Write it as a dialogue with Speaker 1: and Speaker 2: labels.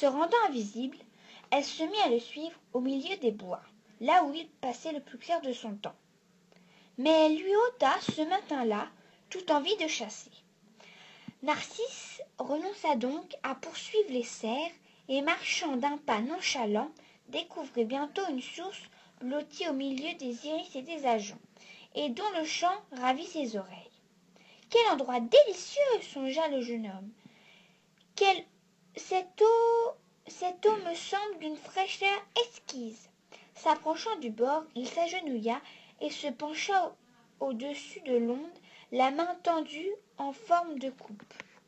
Speaker 1: Se rendant invisible, elle se mit à le suivre au milieu des bois, là où il passait le plus clair de son temps. Mais elle lui ôta ce matin-là toute envie de chasser. Narcisse renonça donc à poursuivre les cerfs et, marchant d'un pas nonchalant, découvrit bientôt une source blottie au milieu des iris et des ajoncs, et dont le chant ravit ses oreilles. « Quel endroit délicieux !» songea le jeune homme. Cette eau me semble d'une fraîcheur exquise. S'approchant du bord, il s'agenouilla et se pencha au-dessus de l'onde, la main tendue en forme de coupe.